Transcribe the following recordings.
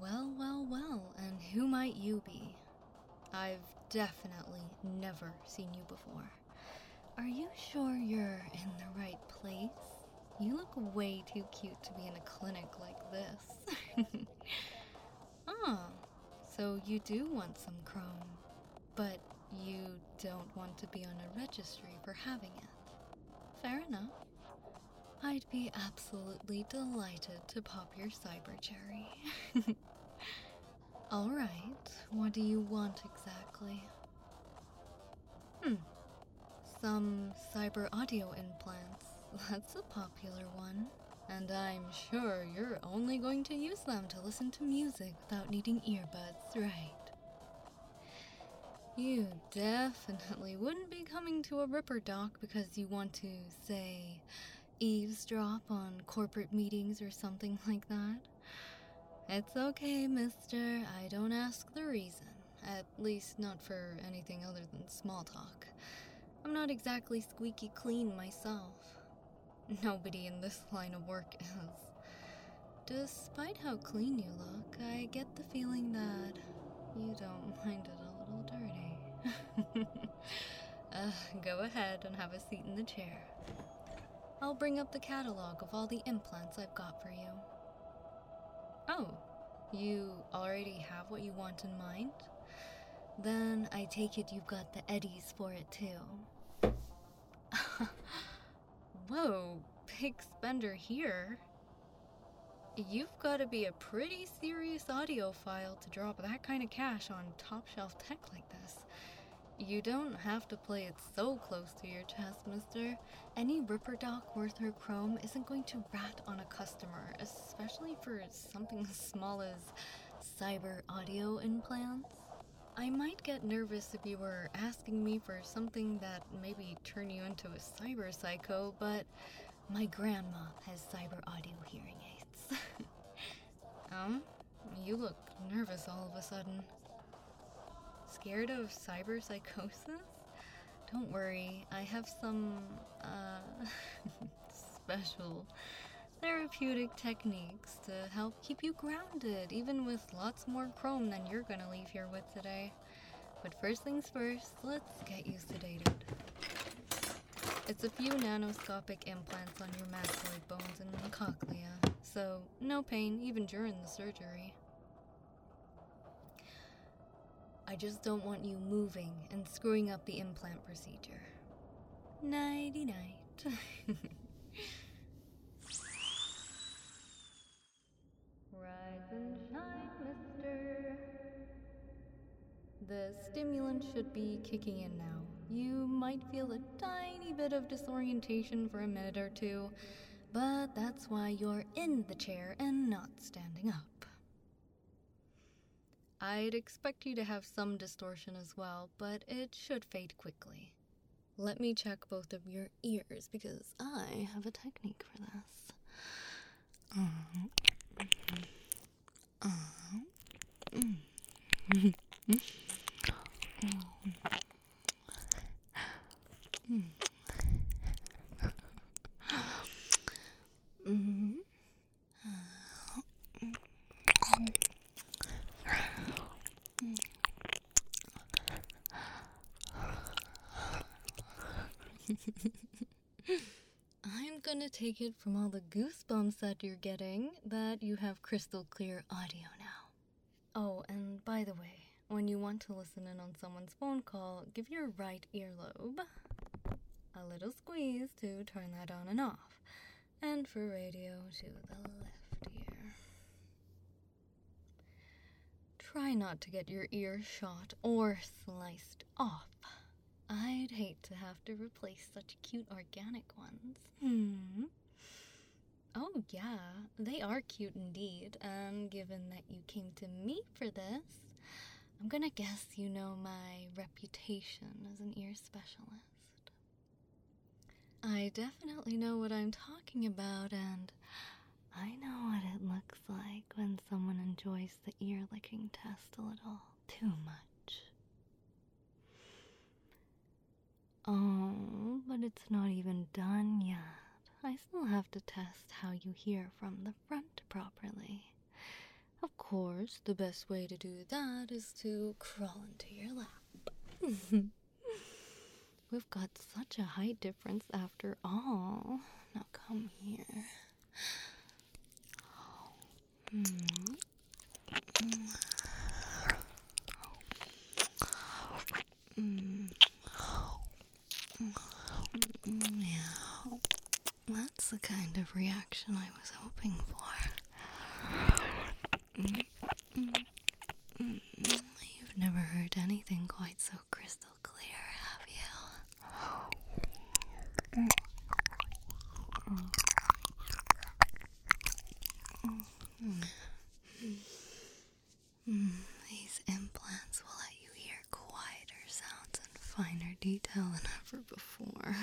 Well, and who might you be? I've definitely never seen you before. Are you sure you're in the right place? You look way too cute to be in a clinic like this. Ah, so you do want some chrome, but you don't want to be on a registry for having it. Fair enough. I'd be absolutely delighted to pop your cyber cherry. Alright, what do you want exactly? Some cyber audio implants. That's a popular one. And I'm sure you're only going to use them to listen to music without needing earbuds, right? You definitely wouldn't be coming to a Ripper Doc because you want to, say, eavesdrop on corporate meetings or something like that. It's okay, mister. I don't ask the reason. At least not for anything other than small talk. I'm not exactly squeaky clean myself. Nobody in this line of work is. Despite how clean you look, I get the feeling that you don't mind it a little dirty. Go ahead and have a seat in the chair. I'll bring up the catalog of all the implants I've got for you. Oh, you already have what you want in mind? Then I take it you've got the eddies for it too. Whoa, big spender here. You've got to be a pretty serious audiophile to drop that kind of cash on top-shelf tech like this. You don't have to play it so close to your chest, mister. Any Ripper Doc worth her chrome isn't going to rat on a customer, especially for something as small as cyber audio implants. I might get nervous if you were asking me for something that maybe turn you into a cyber psycho, but my grandma has cyber audio hearing aids. You look nervous all of a sudden. Scared of cyber psychosis? Don't worry, I have some, special therapeutic techniques to help keep you grounded, even with lots more chrome than you're gonna leave here with today. But first things first, let's get you sedated. It's a few nanoscopic implants on your mastoid bones and cochlea, so no pain even during the surgery. I just don't want you moving and screwing up the implant procedure. Nighty-night. Rise and shine, mister. The stimulant should be kicking in now. You might feel a tiny bit of disorientation for a minute or two, but that's why you're in the chair and not standing up. I'd expect you to have some distortion as well, but it should fade quickly. Let me check both of your ears because I have a technique for this. I'm gonna take it from all the goosebumps that you're getting that you have crystal clear audio now. Oh, and by the way, when you want to listen in on someone's phone call, give your right earlobe a little squeeze to turn that on and off, and for radio to the left ear. Try not to get your ear shot or sliced off. I'd hate to have to replace such cute organic ones. Oh yeah, they are cute indeed, and given that you came to me for this, I'm gonna guess you know my reputation as an ear specialist. I definitely know what I'm talking about, and I know what it looks like when someone enjoys the ear licking test a little too much. Oh, but it's not even done yet. I still have to test how you hear from the front properly. Of course, the best way to do that is to crawl into your lap. We've got such a height difference after all. Now come here. Yeah, that's the kind of reaction I was hoping for. You've never heard anything quite so crystal clear, have you? These implants will let you hear quieter sounds and finer detail than ever before.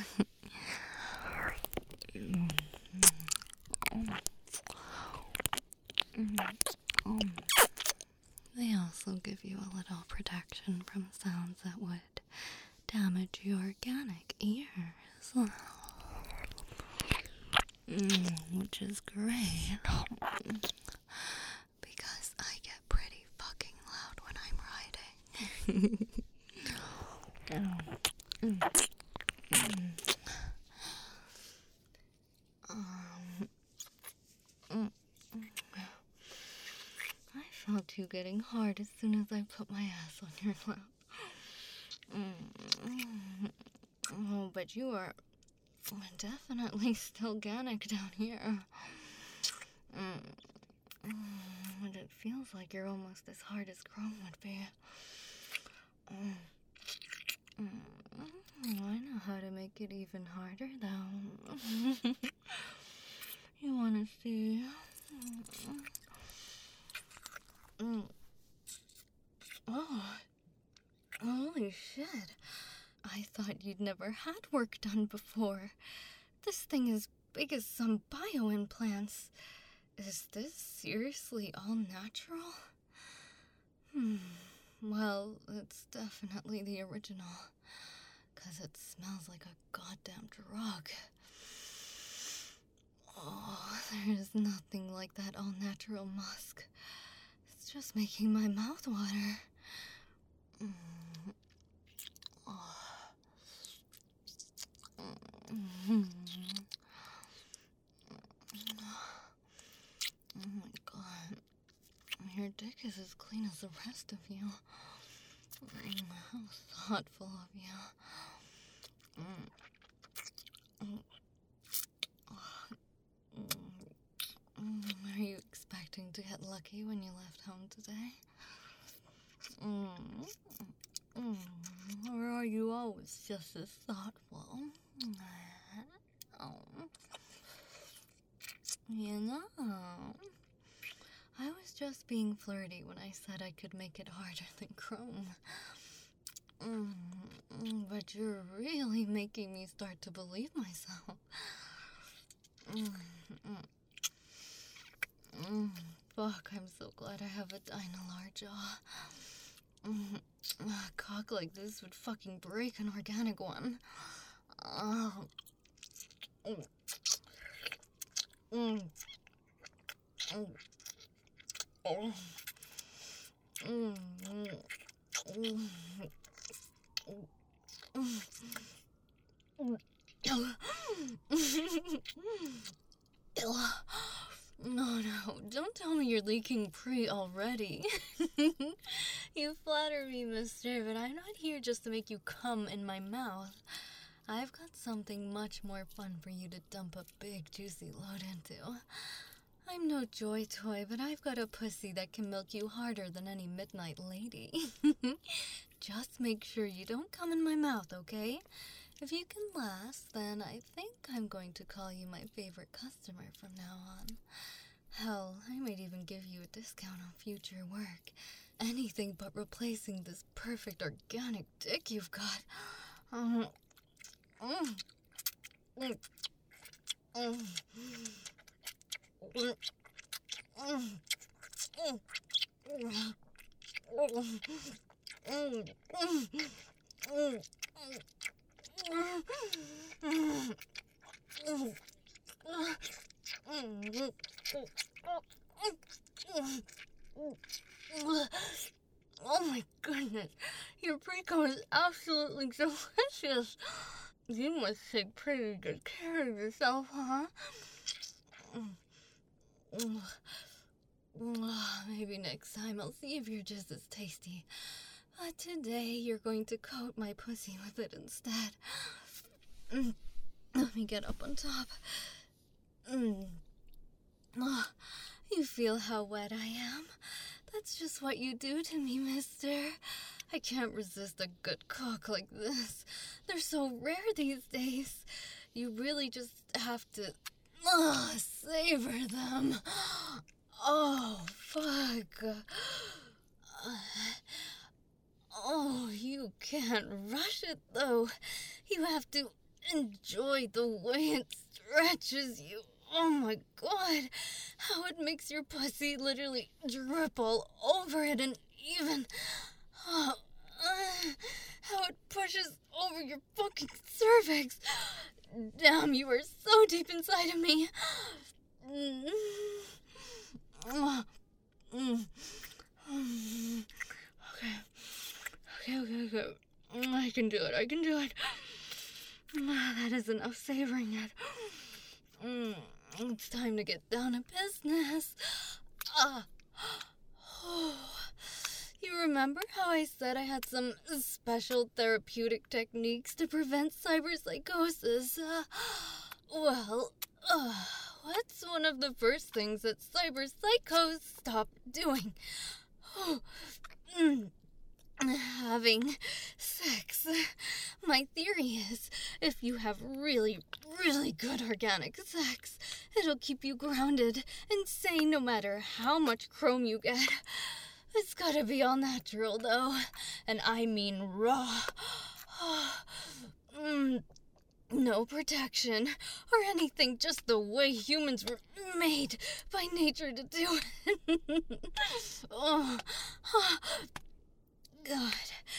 They also give you a little protection from sounds that would damage your organic ears. Which is great. Because I get pretty fucking loud when I'm riding. I felt you getting hard as soon as I put my ass on your lap. Oh, but you are definitely still organic down here. But it feels like you're almost as hard as Chrome would be. I know how to make it even harder, though. You want to see? Oh, holy shit. I thought you'd never had work done before. This thing is big as some bio-implants. Is this seriously all natural? Well, it's definitely the original. 'Cause it smells like a goddamn drug. Oh, there's nothing like that all-natural musk. It's just making my mouth water. Oh my god. Your dick is as clean as the rest of you. How thoughtful of you. Are you expecting to get lucky when you left home today? Or are you always just as thoughtful? You know, I was just being flirty when I said I could make it harder than Chrome. But you're really making me start to believe myself. Fuck, I'm so glad I have a Dynalar jaw. A cock like this would fucking break an organic one. No, don't tell me you're leaking pre already. You flatter me, mister, but I'm not here just to make you come in my mouth. I've got something much more fun for you to dump a big, juicy load into. I'm no joy toy, but I've got a pussy that can milk you harder than any midnight lady. Just make sure you don't come in my mouth, okay? If you can last, then I think I'm going to call you my favorite customer from now on. Hell, I might even give you a discount on future work. Anything but replacing this perfect organic dick you've got. Oh my goodness, your pre-cum is absolutely delicious. You must take pretty good care of yourself, huh? Maybe next time I'll see if you're just as tasty. But today you're going to coat my pussy with it instead. Let me get up on top. You feel how wet I am? That's just what you do to me, mister. I can't resist a good cook like this. They're so rare these days. You really just have to savor them. Oh, fuck. Oh, you can't rush it, though. You have to enjoy the way it stretches you. Oh my god, how it makes your pussy literally drip all over it, and even how it pushes over your fucking cervix. Damn, you are so deep inside of me. Okay. I can do it. That is enough savoring it. It's time to get down to business. You remember how I said I had some special therapeutic techniques to prevent cyberpsychosis? What's one of the first things that cyberpsychos stop doing? Having sex. My theory is, if you have really, really good organic sex, it'll keep you grounded and sane no matter how much chrome you get. It's gotta be all natural, though. And I mean raw. No protection or anything, just the way humans were made by nature to do it. God.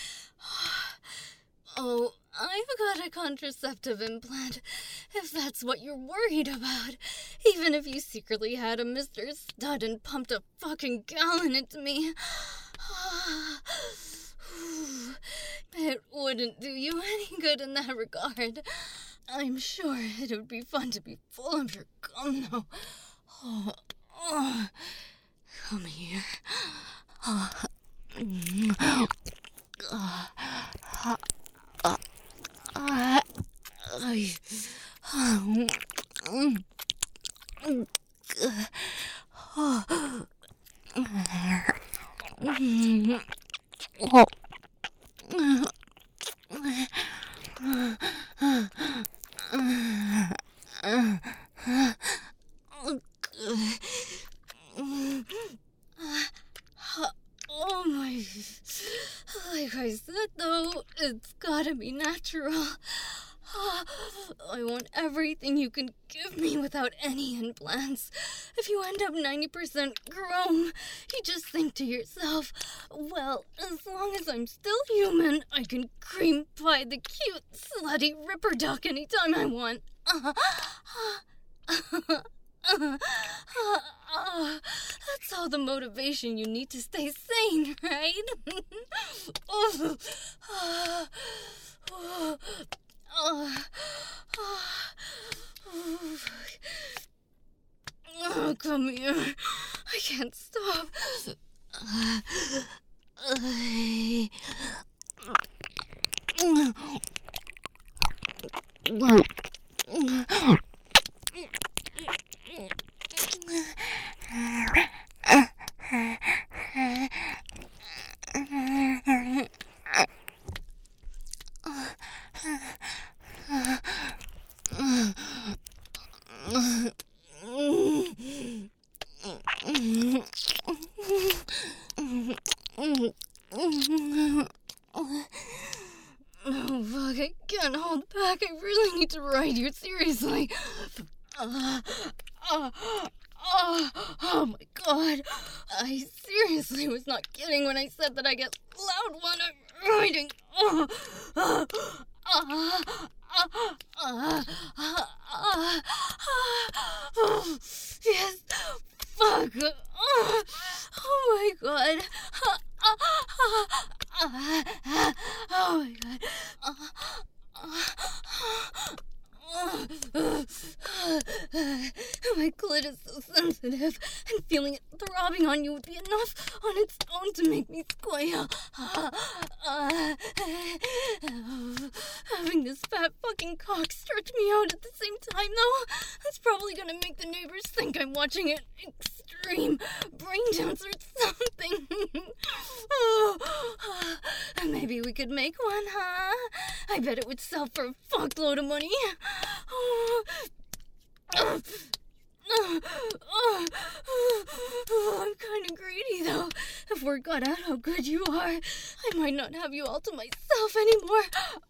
Oh, I've got a contraceptive implant, if that's what you're worried about. Even if you secretly had a Mr. Stud and pumped a fucking gallon into me. It wouldn't do you any good in that regard. I'm sure it would be fun to be full of your cum, though. Come here. Oh my... Like I said, though, it's gotta be natural. I want everything you can give me without any implants. If you end up 90% chrome, you just think to yourself, well, as long as I'm still human, I can cream pie the cute, slutty ripper duck anytime I want. That's all the motivation you need to stay sane, right? Oh, come here. I can't stop. Oh, fuck, I can't hold back. I really need to ride you, seriously. Oh my god. I seriously was not kidding when I said that I get loud when I'm riding. Yes, fuck. Oh my god. Oh my god. My clit is so sensitive, and feeling it throbbing on you would be enough on its own to make me squeal. Having this fat fucking cock stretch me out at the same time, though, that's probably gonna make the neighbors think I'm watching an extreme brain dance or something. Maybe we could make one, huh? I bet it would sell for a fuckload of money. I'm kind of greedy, though. If word got out how good you are, I might not have you all to myself anymore.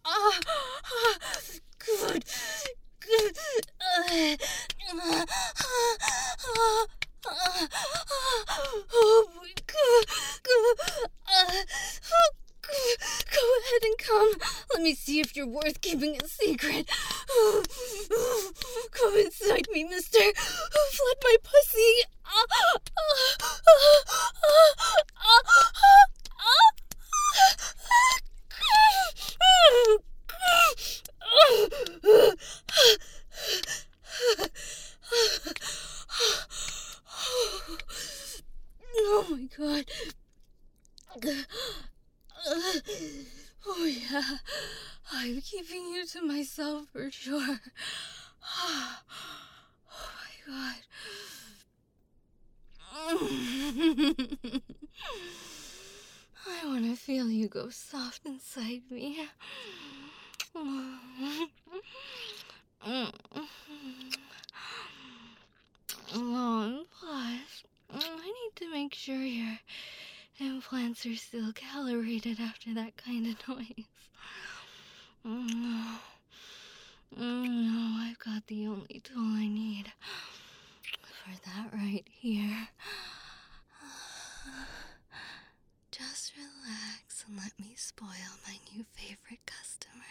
Good. Oh my god. Go ahead and come. Let me see if you're worth keeping a secret. Come inside me, mister. Flood my pussy. Oh my god. Oh yeah, I'm keeping you to myself for sure. Oh my god. I want to feel you go soft inside me. Oh, and plus, I need to make sure your implants are still calibrated after that kind of noise. No, I've got the only tool I need for that right here. Just relax and let me spoil my new favorite customer.